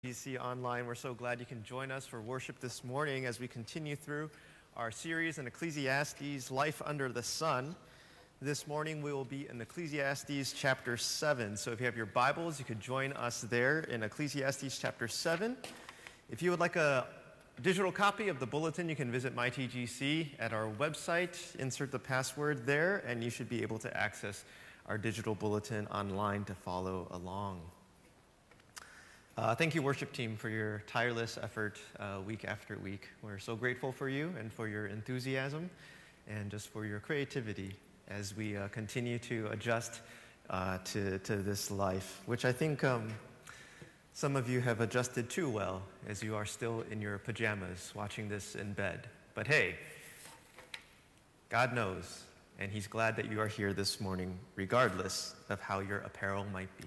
GC Online. We're so glad you can join us for worship this morning as we continue through our series in Ecclesiastes, Life Under the Sun. This morning we will be in Ecclesiastes chapter 7. So if you have your Bibles, you could join us there in Ecclesiastes chapter 7. If you would like a digital copy of the bulletin, you can visit MyTGC at our website, insert the password there, and you should be able to access our digital bulletin online to follow along. Thank you, worship team, for your tireless effort week after week. We're so grateful for you and for your enthusiasm and just for your creativity as we continue to adjust to this life, which I think some of you have adjusted too well as you are still in your pajamas watching this in bed. But hey, God knows, and He's glad that you are here this morning, regardless of how your apparel might be.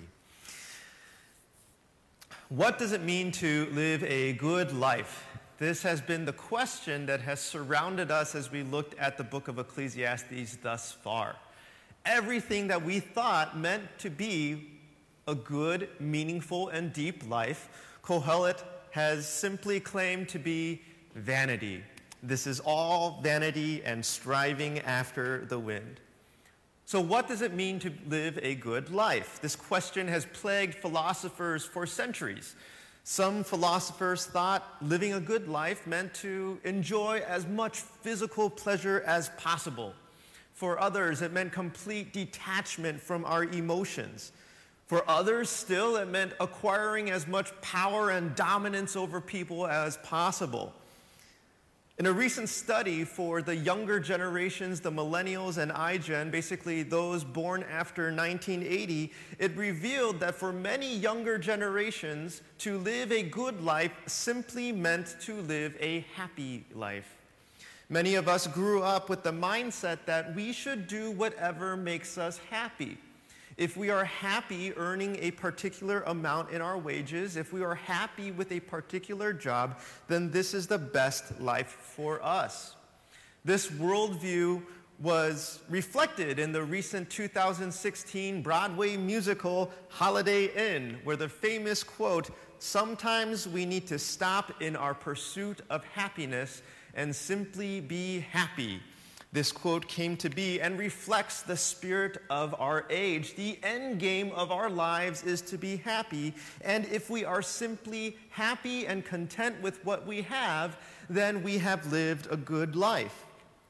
What does it mean to live a good life? This has been the question that has surrounded us as we looked at the book of Ecclesiastes thus far. Everything that we thought meant to be a good, meaningful, and deep life, Kohelet has simply claimed to be vanity. This is all vanity and striving after the wind. So what does it mean to live a good life? This question has plagued philosophers for centuries. Some philosophers thought living a good life meant to enjoy as much physical pleasure as possible. For others, it meant complete detachment from our emotions. For others, still, it meant acquiring as much power and dominance over people as possible. In a recent study for the younger generations, the millennials and iGen, basically those born after 1980, it revealed that for many younger generations, to live a good life simply meant to live a happy life. Many of us grew up with the mindset that we should do whatever makes us happy. If we are happy earning a particular amount in our wages, if we are happy with a particular job, then this is the best life for us. This worldview was reflected in the recent 2016 Broadway musical Holiday Inn, where the famous quote, "Sometimes we need to stop in our pursuit of happiness and simply be happy." This quote came to be and reflects the spirit of our age. The end game of our lives is to be happy, and if we are simply happy and content with what we have, then we have lived a good life.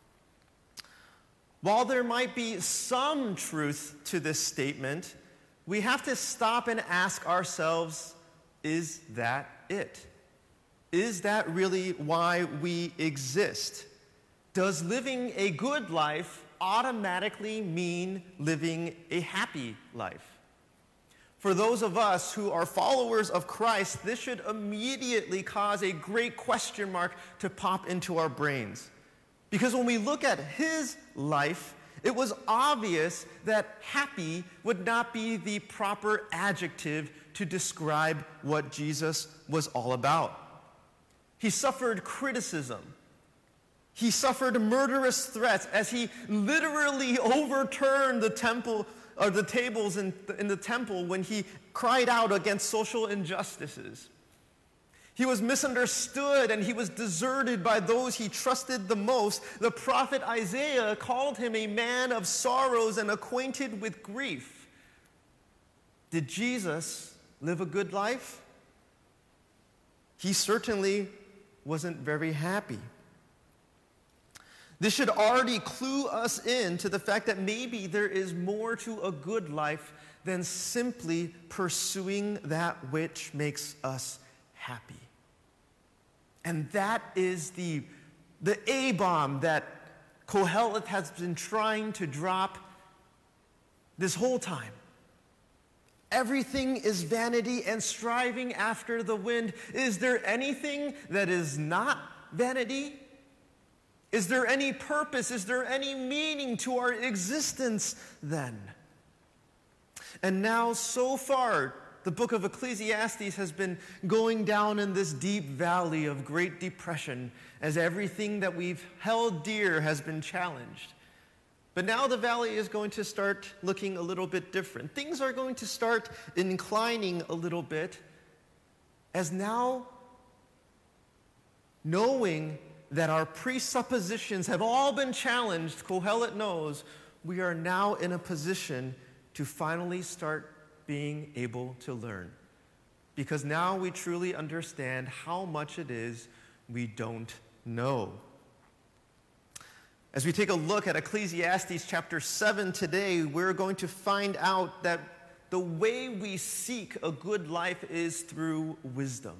While there might be some truth to this statement, we have to stop and ask ourselves, is that it? Is that really why we exist? Does living a good life automatically mean living a happy life? For those of us who are followers of Christ, this should immediately cause a great question mark to pop into our brains. Because when we look at his life, it was obvious that happy would not be the proper adjective to describe what Jesus was all about. He suffered criticism. He suffered murderous threats as he literally overturned the tables in the temple when he cried out against social injustices. He was misunderstood and he was deserted by those he trusted the most. The prophet Isaiah called him a man of sorrows and acquainted with grief. Did Jesus live a good life? He certainly wasn't very happy. This should already clue us in to the fact that maybe there is more to a good life than simply pursuing that which makes us happy. And that is the A-bomb that Kohelet has been trying to drop this whole time. Everything is vanity and striving after the wind. Is there anything that is not vanity? Is there any purpose? Is there any meaning to our existence then? And now, so far, the book of Ecclesiastes has been going down in this deep valley of great depression as everything that we've held dear has been challenged. But now the valley is going to start looking a little bit different. Things are going to start inclining a little bit. as now knowing that our presuppositions have all been challenged, Kohelet knows we are now in a position to finally start being able to learn. Because now we truly understand how much it is we don't know. As we take a look at Ecclesiastes chapter 7 today, we're going to find out that the way we seek a good life is through wisdom.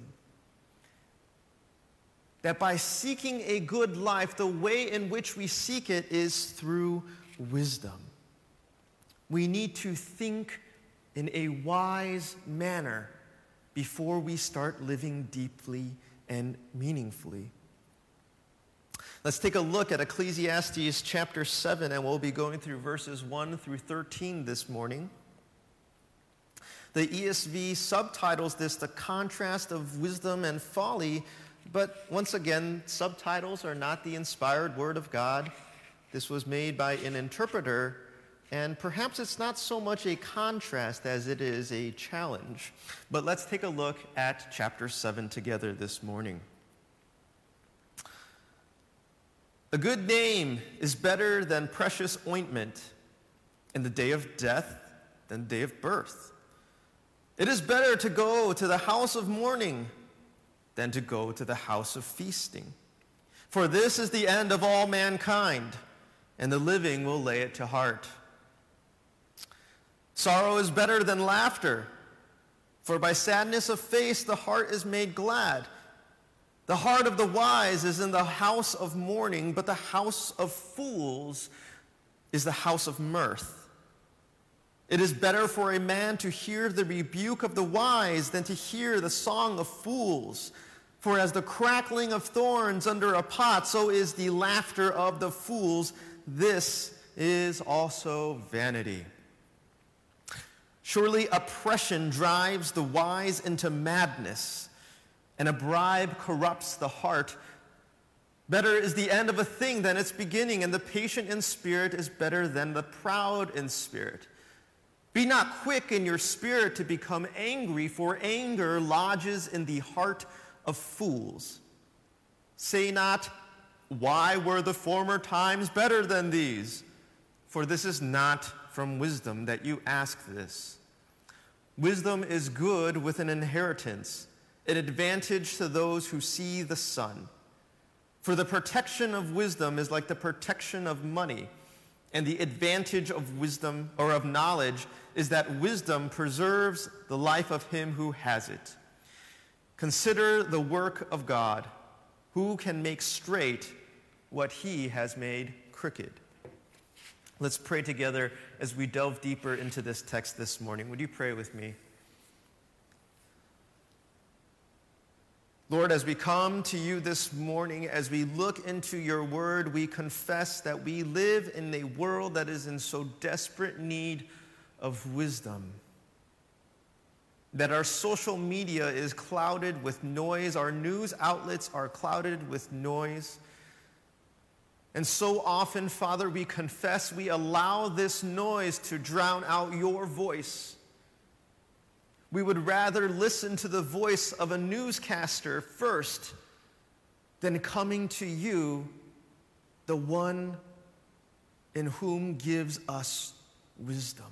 That by seeking a good life, the way in which we seek it is through wisdom. We need to think in a wise manner before we start living deeply and meaningfully. Let's take a look at Ecclesiastes chapter 7, and we'll be going through verses 1 through 13 this morning. The ESV subtitles this "The Contrast of Wisdom and Folly," but once again, subtitles are not the inspired word of God. This was made by an interpreter, and perhaps it's not so much a contrast as it is a challenge. But let's take a look at chapter 7 together this morning. A good name is better than precious ointment, in the day of death than the day of birth. It is better to go to the house of mourning than to go to the house of feasting. For this is the end of all mankind, and the living will lay it to heart. Sorrow is better than laughter, for by sadness of face the heart is made glad. The heart of the wise is in the house of mourning, but the house of fools is the house of mirth. It is better for a man to hear the rebuke of the wise than to hear the song of fools. For as the crackling of thorns under a pot, so is the laughter of the fools. This is also vanity. Surely oppression drives the wise into madness, and a bribe corrupts the heart. Better is the end of a thing than its beginning, and the patient in spirit is better than the proud in spirit. Be not quick in your spirit to become angry, for anger lodges in the heart of fools. Say not, why were the former times better than these? For this is not from wisdom that you ask this. Wisdom is good with an inheritance, an advantage to those who see the sun. For the protection of wisdom is like the protection of money, and the advantage of wisdom or of knowledge is that wisdom preserves the life of him who has it. Consider the work of God, who can make straight what he has made crooked. Let's pray together as we delve deeper into this text this morning. Would you pray with me? Lord, as we come to you this morning, as we look into your word, we confess that we live in a world that is in so desperate need of wisdom. That our social media is clouded with noise, our news outlets are clouded with noise. And so often, Father, we confess we allow this noise to drown out your voice. We would rather listen to the voice of a newscaster first than coming to you, the one in whom gives us wisdom.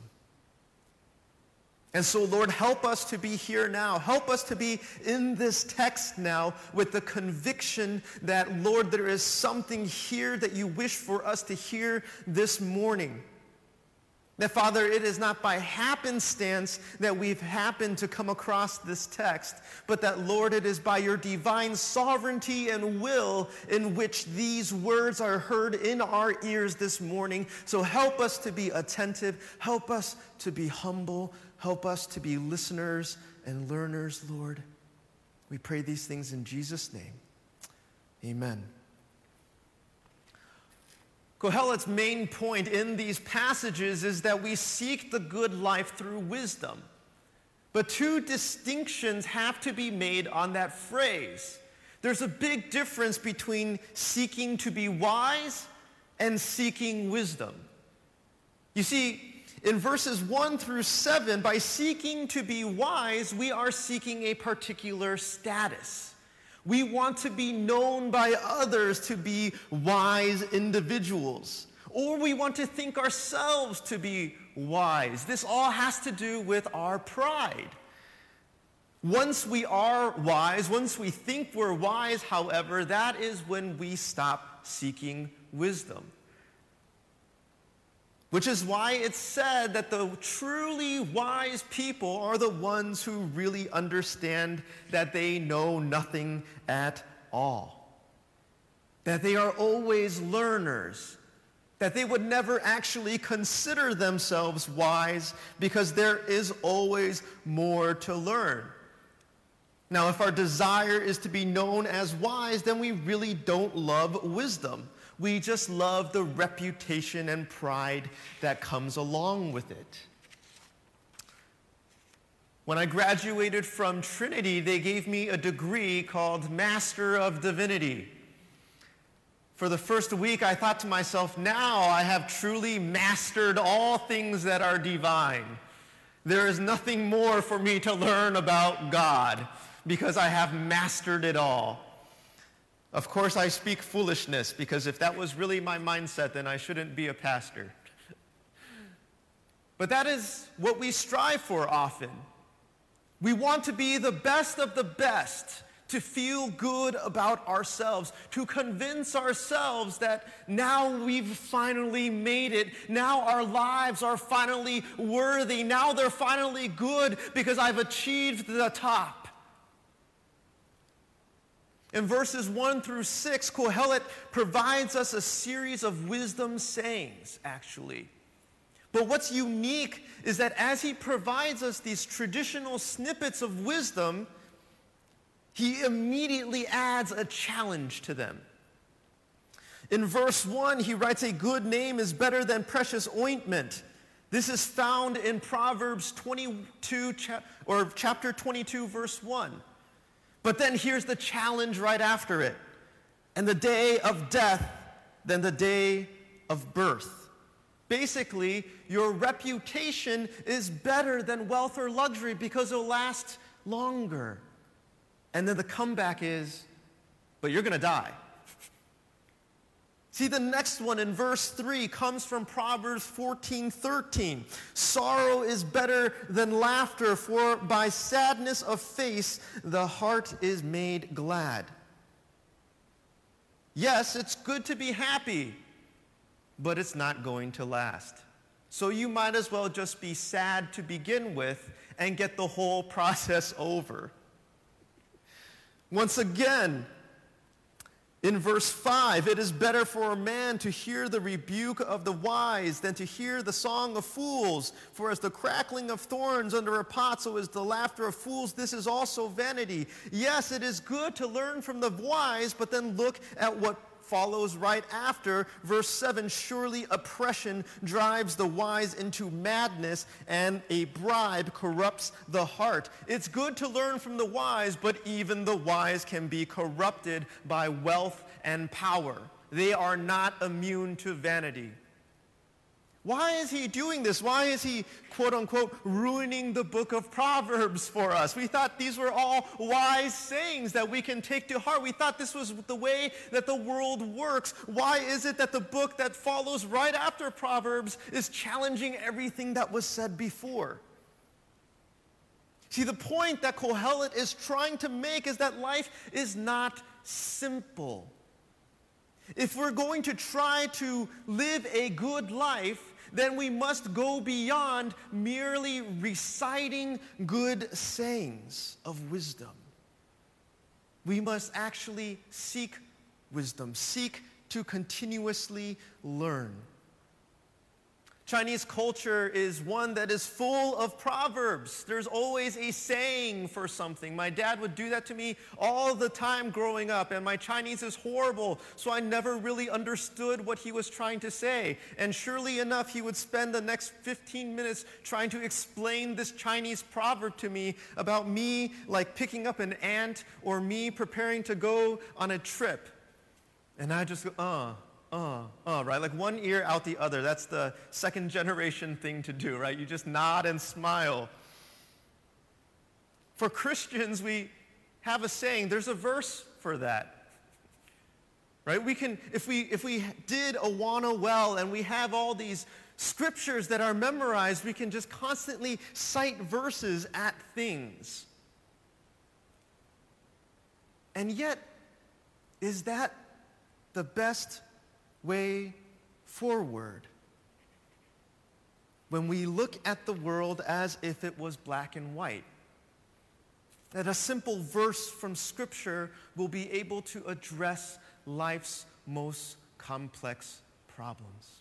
And so, Lord, help us to be here now. Help us to be in this text now with the conviction that, Lord, there is something here that you wish for us to hear this morning. That, Father, it is not by happenstance that we've happened to come across this text, but that, Lord, it is by your divine sovereignty and will in which these words are heard in our ears this morning. So help us to be attentive. Help us to be humble. Help us to be listeners and learners, Lord. We pray these things in Jesus' name. Amen. Kohelet's main point in these passages is that we seek the good life through wisdom. But two distinctions have to be made on that phrase. There's a big difference between seeking to be wise and seeking wisdom. You see, In verses 1 through 7, by seeking to be wise, we are seeking a particular status. We want to be known by others to be wise individuals, or we want to think ourselves to be wise. This all has to do with our pride. Once we are wise, once we think we're wise, however, that is when we stop seeking wisdom. Which is why it's said that the truly wise people are the ones who really understand that they know nothing at all. That they are always learners. That they would never actually consider themselves wise because there is always more to learn. Now, if our desire is to be known as wise, then we really don't love wisdom. We just love the reputation and pride that comes along with it. When I graduated from Trinity, they gave me a degree called Master of Divinity. For the first week, I thought to myself, now I have truly mastered all things that are divine. There is nothing more for me to learn about God because I have mastered it all. Of course, I speak foolishness, because if that was really my mindset, then I shouldn't be a pastor. But that is what we strive for often. We want to be the best of the best, to feel good about ourselves, to convince ourselves that now we've finally made it, now our lives are finally worthy, now they're finally good because I've achieved the top. In verses 1 through 6, Kohelet provides us a series of wisdom sayings, actually. But what's unique is that as he provides us these traditional snippets of wisdom, he immediately adds a challenge to them. In verse 1, he writes, "A good name is better than precious ointment." This is found in Proverbs 22, chapter 22, verse 1. But then here's the challenge right after it. "And the day of death than the day of birth." Basically, your reputation is better than wealth or luxury because it'll last longer. And then the comeback is, but you're going to die. See, the next one in verse 3 comes from Proverbs 14:13. "Sorrow is better than laughter, for by sadness of face the heart is made glad." Yes, it's good to be happy, but it's not going to last. So you might as well just be sad to begin with and get the whole process over. Once again, in verse 5, "It is better for a man to hear the rebuke of the wise than to hear the song of fools. For as the crackling of thorns under a pot, so is the laughter of fools. This is also vanity." Yes, it is good to learn from the wise, but then look at what follows right after. Verse 7, "Surely oppression drives the wise into madness, and a bribe corrupts the heart." It's good to learn from the wise, but even the wise can be corrupted by wealth and power. They are not immune to vanity. Why is he doing this? Why is he, quote unquote, ruining the book of Proverbs for us? We thought these were all wise sayings that we can take to heart. We thought this was the way that the world works. Why is it that the book that follows right after Proverbs is challenging everything that was said before? See, the point that Kohelet is trying to make is that life is not simple. If we're going to try to live a good life, then we must go beyond merely reciting good sayings of wisdom. We must actually seek wisdom, seek to continuously learn. Chinese culture is one that is full of proverbs. There's always a saying for something. My dad would do that to me all the time growing up, and my Chinese is horrible, so I never really understood what he was trying to say. And surely enough, he would spend the next 15 minutes trying to explain this Chinese proverb to me about me like picking up an ant or me preparing to go on a trip. And I just go, right? Like one ear out the other. That's the second generation thing to do, right? You just nod and smile. For Christians, we have a saying, there's a verse for that. Right? We can, if we did Awana well and we have all these scriptures that are memorized, we can just constantly cite verses at things. And yet, is that the best way forward? When we look at the world as if it was black and white, that a simple verse from Scripture will be able to address life's most complex problems.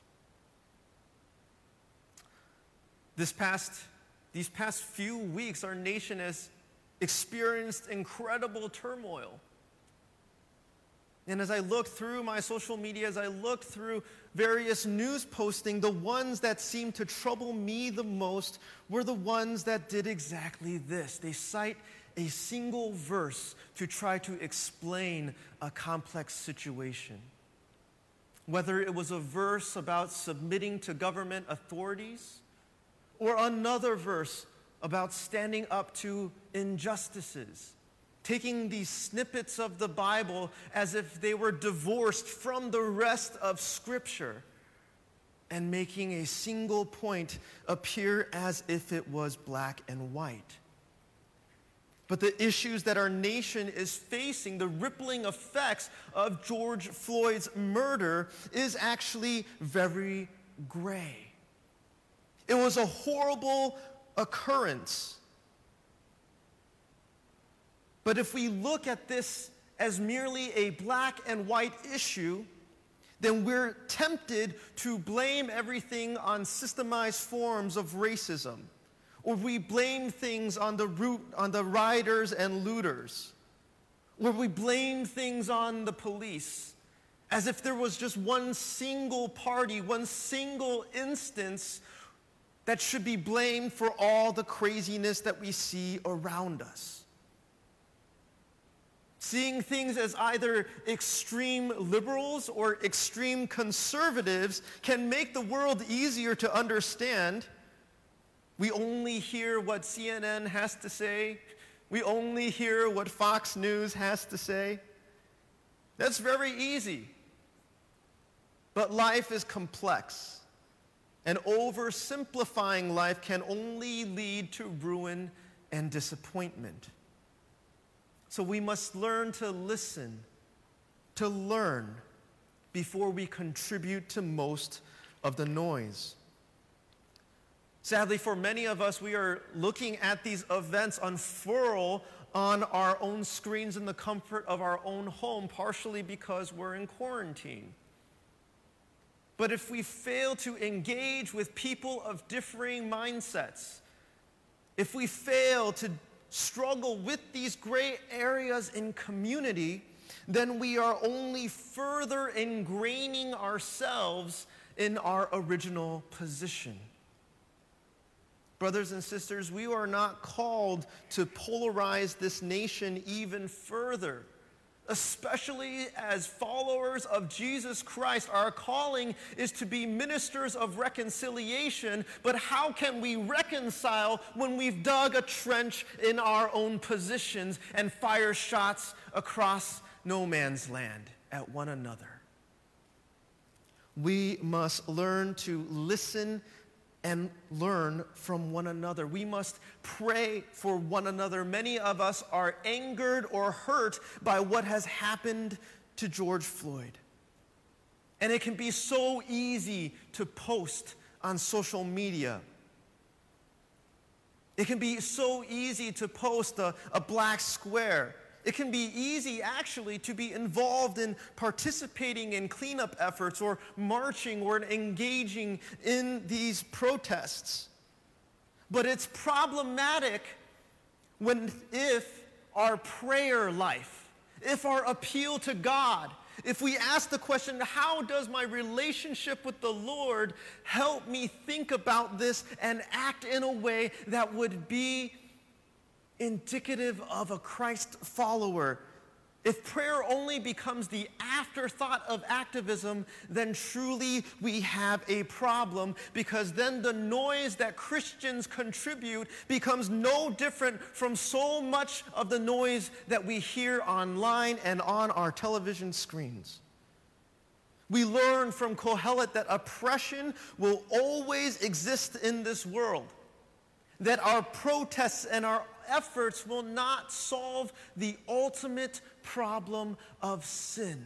These past few weeks, our nation has experienced incredible turmoil. And as I looked through my social media, as I looked through various news postings, the ones that seemed to trouble me the most were the ones that did exactly this. They cite a single verse to try to explain a complex situation. Whether it was a verse about submitting to government authorities, or another verse about standing up to injustices, taking these snippets of the Bible as if they were divorced from the rest of Scripture and making a single point appear as if it was black and white. But the issues that our nation is facing, the rippling effects of George Floyd's murder, is actually very gray. It was a horrible occurrence. But if we look at this as merely a black and white issue, then we're tempted to blame everything on systemized forms of racism. Or we blame things on the rioters and looters. Or we blame things on the police, as if there was just one single party, one single instance that should be blamed for all the craziness that we see around us. Seeing things as either extreme liberals or extreme conservatives can make the world easier to understand. We only hear what CNN has to say. We only hear what Fox News has to say. That's very easy. But life is complex. And oversimplifying life can only lead to ruin and disappointment. So we must learn to listen, to learn, before we contribute to most of the noise. Sadly, for many of us, we are looking at these events unfurl on our own screens in the comfort of our own home, partially because we're in quarantine. But if we fail to engage with people of differing mindsets, if we fail to struggle with these gray areas in community, then we are only further ingraining ourselves in our original position. Brothers and sisters, we are not called to polarize this nation even further. Especially as followers of Jesus Christ, our calling is to be ministers of reconciliation, but how can we reconcile when we've dug a trench in our own positions and fire shots across no man's land at one another? We must learn to listen and learn from one another. We must pray for one another. Many of us are angered or hurt by what has happened to George Floyd. And it can be so easy to post on social media. It can be so easy to post a black square. It can be easy, actually, to be involved in participating in cleanup efforts or marching or engaging in these protests. But it's problematic if our prayer life, if our appeal to God, if we ask the question, how does my relationship with the Lord help me think about this and act in a way that would be indicative of a Christ follower, If prayer only becomes the afterthought of activism, then truly we have a problem, because then the noise that Christians contribute becomes no different from so much of the noise that we hear online and on our television screens. We learn from Kohelet that oppression will always exist in this world, that our protests and our efforts will not solve the ultimate problem of sin.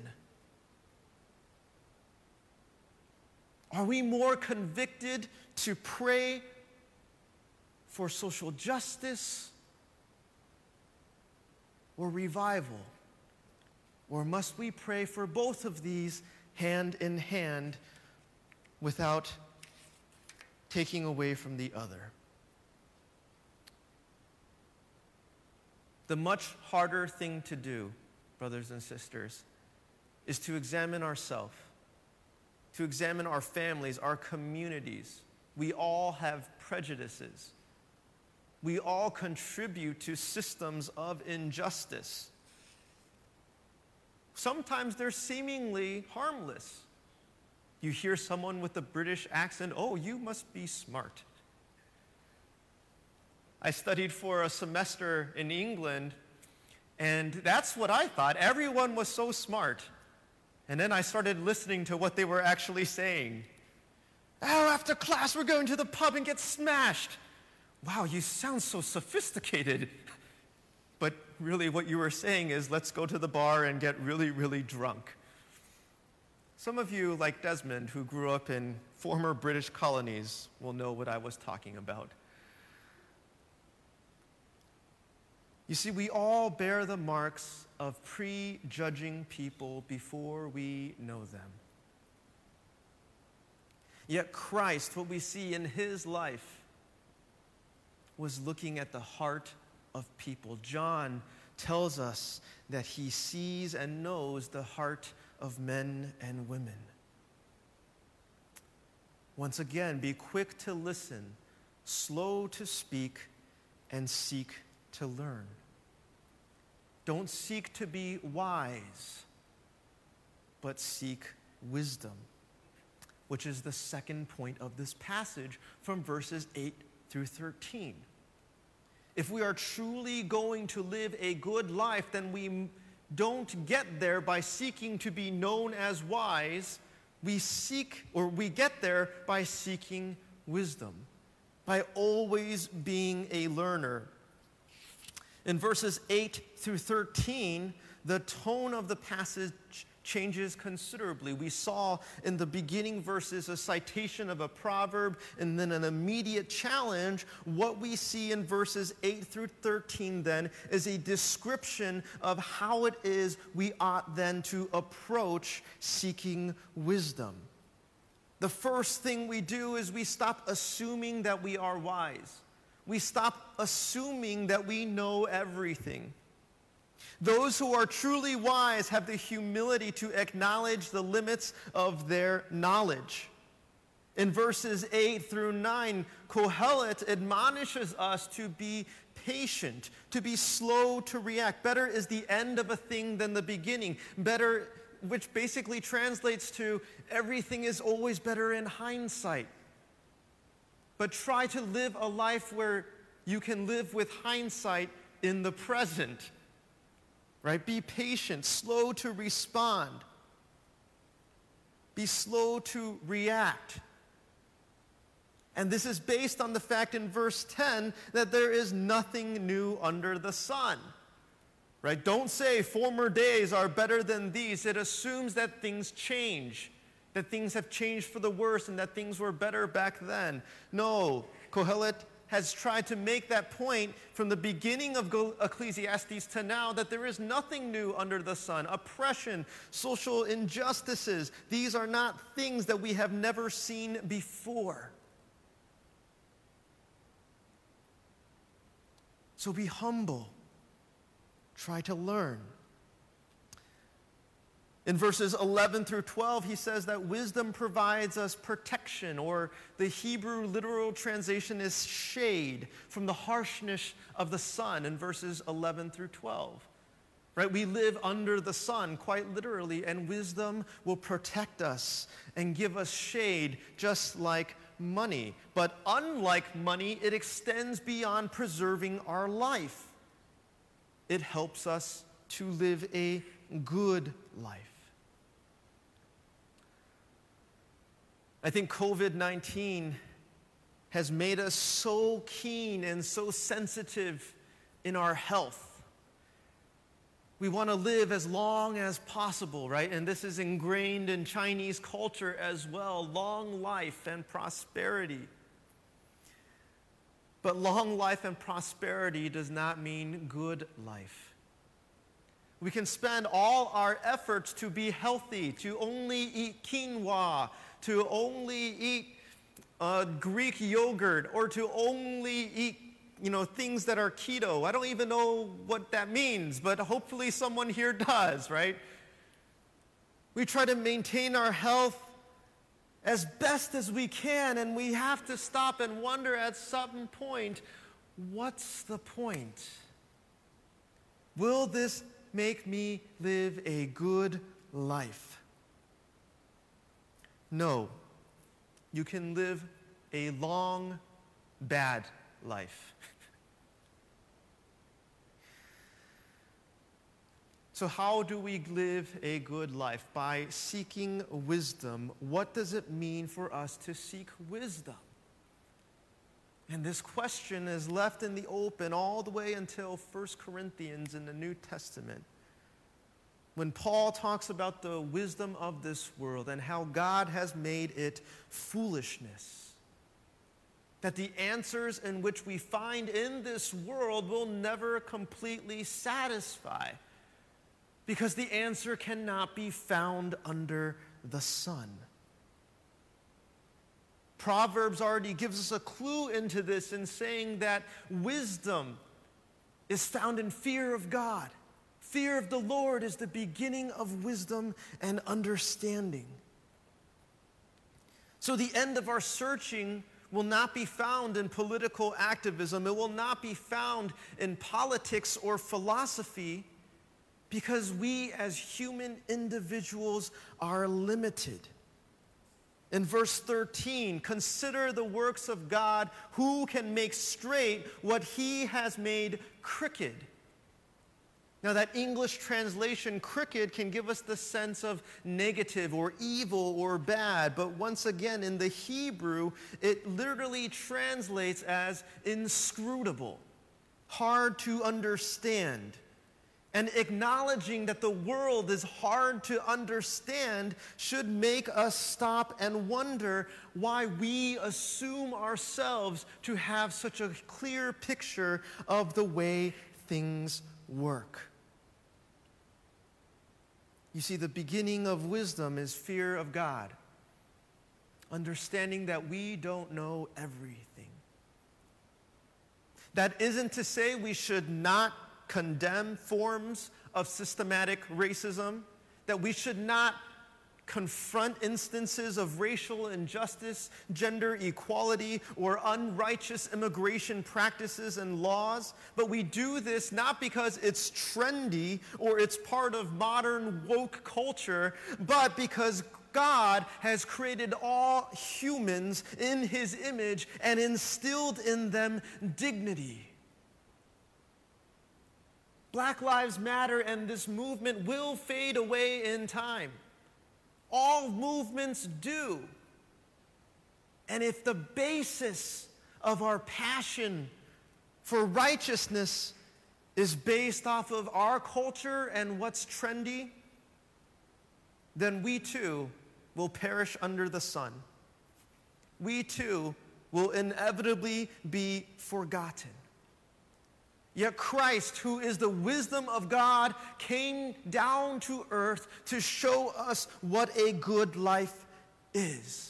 Are we more convicted to pray for social justice or revival? Or must we pray for both of these hand in hand without taking away from the other? The much harder thing to do, brothers and sisters, is to examine ourselves, to examine our families, our communities. We all have prejudices. We all contribute to systems of injustice. Sometimes they're seemingly harmless. You hear someone with a British accent, "Oh, you must be smart." I studied for a semester in England, and that's what I thought. Everyone was so smart. And then I started listening to what they were actually saying. "Oh, after class, we're going to the pub and get smashed." Wow, you sound so sophisticated. But really what you were saying is, let's go to the bar and get really, really drunk. Some of you, like Desmond, who grew up in former British colonies, will know what I was talking about. You see, we all bear the marks of prejudging people before we know them. Yet Christ, what we see in his life, was looking at the heart of people. John tells us that he sees and knows the heart of men and women. Once again, be quick to listen, slow to speak, and seek to learn. Don't seek to be wise, but seek wisdom, which is the second point of this passage from verses 8 through 13. If we are truly going to live a good life, then we don't get there by seeking to be known as wise. We get there by seeking wisdom, by always being a learner. In verses 8 through 13, the tone of the passage changes considerably. We saw in the beginning verses a citation of a proverb and then an immediate challenge. What we see in verses 8 through 13 then is a description of how it is we ought then to approach seeking wisdom. The first thing we do is we stop assuming that we are wise. We stop assuming that we know everything. Those who are truly wise have the humility to acknowledge the limits of their knowledge. In verses 8 through 9, Kohelet admonishes us to be patient, to be slow to react. Better is the end of a thing than the beginning. Better, which basically translates to everything is always better in hindsight. But try to live a life where you can live with hindsight in the present. Right? Be patient, slow to respond. Be slow to react. And this is based on the fact in verse 10 that there is nothing new under the sun. Right? Don't say former days are better than these. It assumes that things change, that things have changed for the worse and that things were better back then. No, Kohelet has tried to make that point from the beginning of Ecclesiastes to now, that there is nothing new under the sun. Oppression, social injustices, these are not things that we have never seen before. So be humble. Try to learn. In verses 11 through 12, he says that wisdom provides us protection, or the Hebrew literal translation is shade, from the harshness of the sun in verses 11 through 12. right? We live under the sun, quite literally, and wisdom will protect us and give us shade, just like money. But unlike money, it extends beyond preserving our life. It helps us to live a good life. I think COVID-19 has made us so keen and so sensitive in our health. We want to live as long as possible, right? And this is ingrained in Chinese culture as well, long life and prosperity. But long life and prosperity does not mean good life. We can spend all our efforts to be healthy, to only eat quinoa, to only eat Greek yogurt, or to only eat things that are keto. I don't even know what that means, but hopefully someone here does, right? We try to maintain our health as best as we can, and we have to stop and wonder at some point, what's the point? Will this make me live a good life? No. You can live a long, bad life. So how do we live a good life? By seeking wisdom. What does it mean for us to seek wisdom? And this question is left in the open all the way until 1 Corinthians in the New Testament, when Paul talks about the wisdom of this world and how God has made it foolishness. That the answers in which we find in this world will never completely satisfy, because the answer cannot be found under the sun. Proverbs already gives us a clue into this in saying that wisdom is found in fear of God. Fear of the Lord is the beginning of wisdom and understanding. So the end of our searching will not be found in political activism. It will not be found in politics or philosophy, because we as human individuals are limited. In verse 13, consider the works of God, who can make straight what he has made crooked. Now that English translation, crooked, can give us the sense of negative or evil or bad. But once again, in the Hebrew, it literally translates as inscrutable, hard to understand. And acknowledging that the world is hard to understand should make us stop and wonder why we assume ourselves to have such a clear picture of the way things work. You see, the beginning of wisdom is fear of God, understanding that we don't know everything. That isn't to say we should not condemn forms of systematic racism, that we should not confront instances of racial injustice, gender equality, or unrighteous immigration practices and laws. But we do this not because it's trendy or it's part of modern woke culture, but because God has created all humans in his image and instilled in them dignity. Black Lives Matter and this movement will fade away in time. All movements do. And if the basis of our passion for righteousness is based off of our culture and what's trendy, then we too will perish under the sun. We too will inevitably be forgotten. Yet Christ, who is the wisdom of God, came down to earth to show us what a good life is.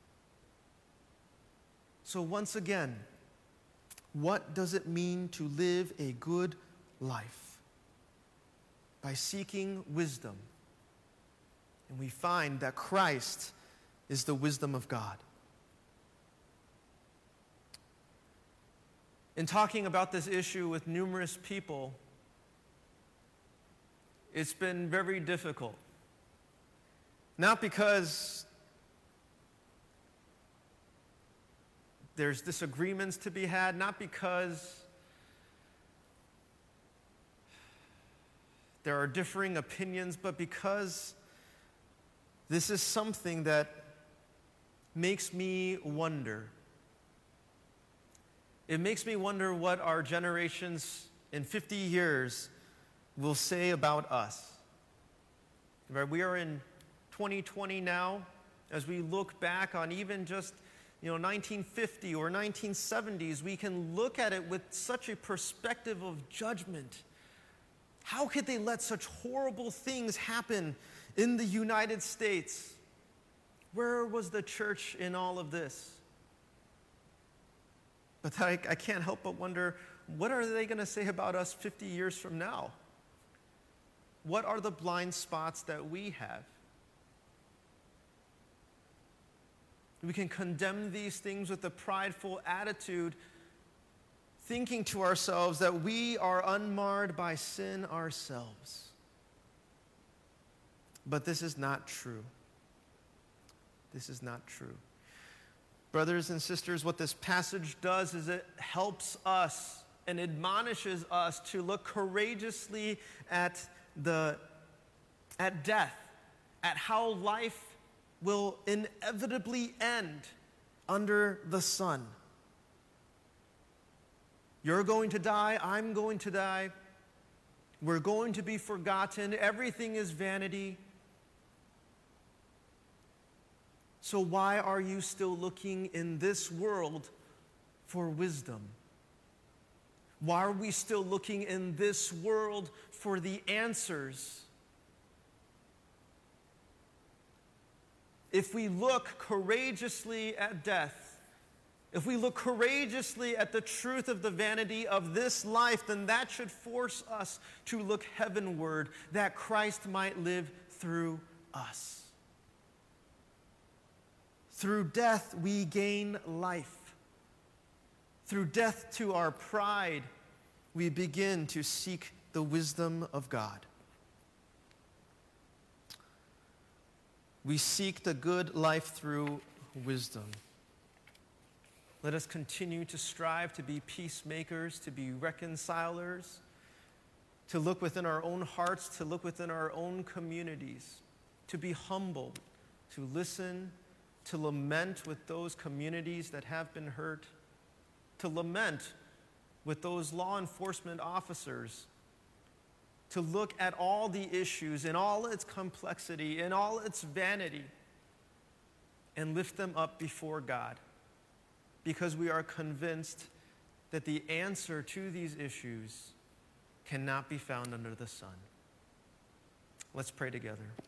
So once again, what does it mean to live a good life? By seeking wisdom. And we find that Christ is the wisdom of God. In talking about this issue with numerous people, It's been very difficult. Not because there's disagreements to be had, not because there are differing opinions, but because this is something that makes me wonder. It makes me wonder what our generations in 50 years will say about us. We are in 2020 now. As we look back on even just 1950 or 1970s, we can look at it with such a perspective of judgment. How could they let such horrible things happen in the United States? Where was the church in all of this? But I can't help but wonder, what are they going to say about us 50 years from now? What are the blind spots that we have? We can condemn these things with a prideful attitude, thinking to ourselves that we are unmarred by sin ourselves. But this is not true. This is not true. Brothers and sisters, what this passage does is it helps us and admonishes us to look courageously at death, at how life will inevitably end under the sun. You're going to die, I'm going to die, we're going to be forgotten, everything is vanity. So why are you still looking in this world for wisdom? Why are we still looking in this world for the answers? If we look courageously at death, if we look courageously at the truth of the vanity of this life, then that should force us to look heavenward, that Christ might live through us. Through death, we gain life. Through death to our pride, we begin to seek the wisdom of God. We seek the good life through wisdom. Let us continue to strive to be peacemakers, to be reconcilers, to look within our own hearts, to look within our own communities, to be humble, to listen, to lament with those communities that have been hurt, to lament with those law enforcement officers, to look at all the issues in all its complexity, in all its vanity, and lift them up before God, because we are convinced that the answer to these issues cannot be found under the sun. Let's pray together.